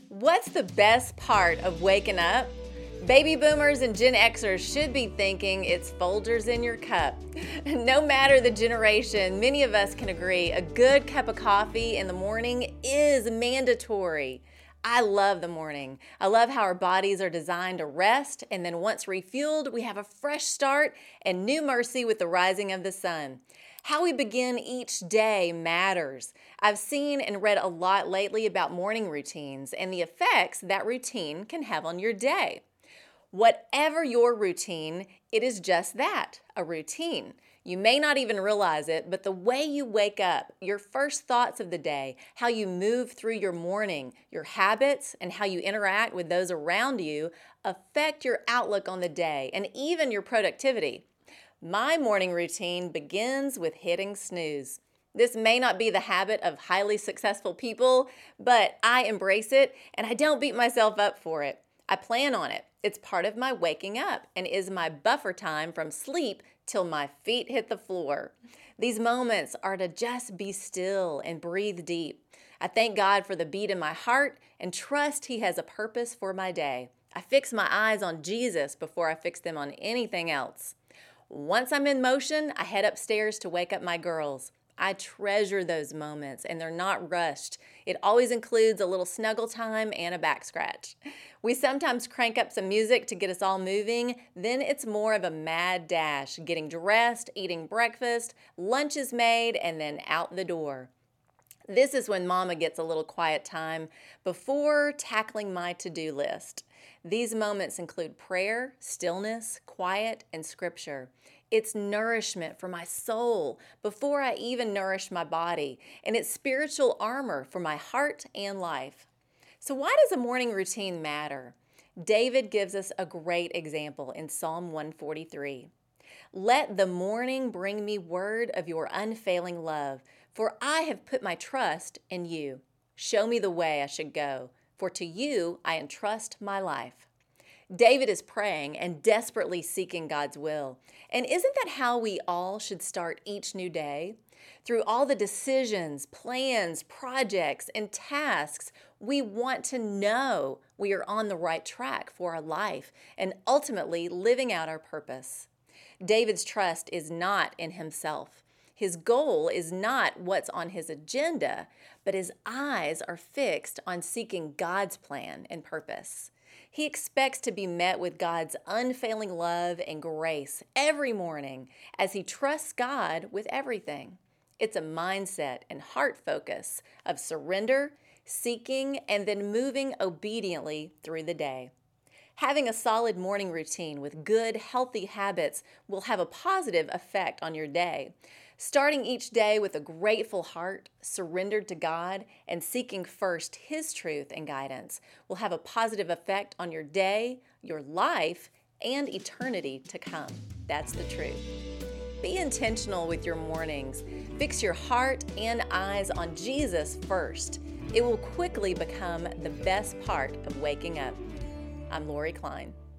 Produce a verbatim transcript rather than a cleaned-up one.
What's the best part of waking up? Baby boomers and Gen Xers should be thinking it's Folgers in your cup. No matter the generation, many of us can agree a good cup of coffee in the morning is mandatory. I love the morning. I love how our bodies are designed to rest, and then once refueled, we have a fresh start and new mercy with the rising of the sun. How we begin each day matters. I've seen and read a lot lately about morning routines and the effects that routine can have on your day. Whatever your routine, it is just that, a routine. You may not even realize it, but the way you wake up, your first thoughts of the day, how you move through your morning, your habits, and how you interact with those around you affect your outlook on the day and even your productivity. My morning routine begins with hitting snooze. This may not be the habit of highly successful people, but I embrace it and I don't beat myself up for it. I plan on it. It's part of my waking up and is my buffer time from sleep till my feet hit the floor. These moments are to just be still and breathe deep. I thank God for the beat in my heart and trust He has a purpose for my day. I fix my eyes on Jesus before I fix them on anything else. Once I'm in motion, I head upstairs to wake up my girls. I treasure those moments, and they're not rushed. It always includes a little snuggle time and a back scratch. We sometimes crank up some music to get us all moving. Then it's more of a mad dash, getting dressed, eating breakfast, lunch is made, and then out the door. This is when Mama gets a little quiet time before tackling my to-do list. These moments include prayer, stillness, quiet, and scripture. It's nourishment for my soul before I even nourish my body, and it's spiritual armor for my heart and life. So why does a morning routine matter? David gives us a great example in Psalm one forty-three. Let the morning bring me word of your unfailing love, for I have put my trust in you. Show me the way I should go, for to you I entrust my life. David is praying and desperately seeking God's will. And isn't that how we all should start each new day? Through all the decisions, plans, projects, and tasks, we want to know we are on the right track for our life and ultimately living out our purpose. David's trust is not in himself. His goal is not what's on his agenda, but his eyes are fixed on seeking God's plan and purpose. He expects to be met with God's unfailing love and grace every morning as he trusts God with everything. It's a mindset and heart focus of surrender, seeking, and then moving obediently through the day. Having a solid morning routine with good, healthy habits will have a positive effect on your day. Starting each day with a grateful heart, surrendered to God, and seeking first His truth and guidance will have a positive effect on your day, your life, and eternity to come. That's the truth. Be intentional with your mornings. Fix your heart and eyes on Jesus first. It will quickly become the best part of waking up. I'm Lori Klein.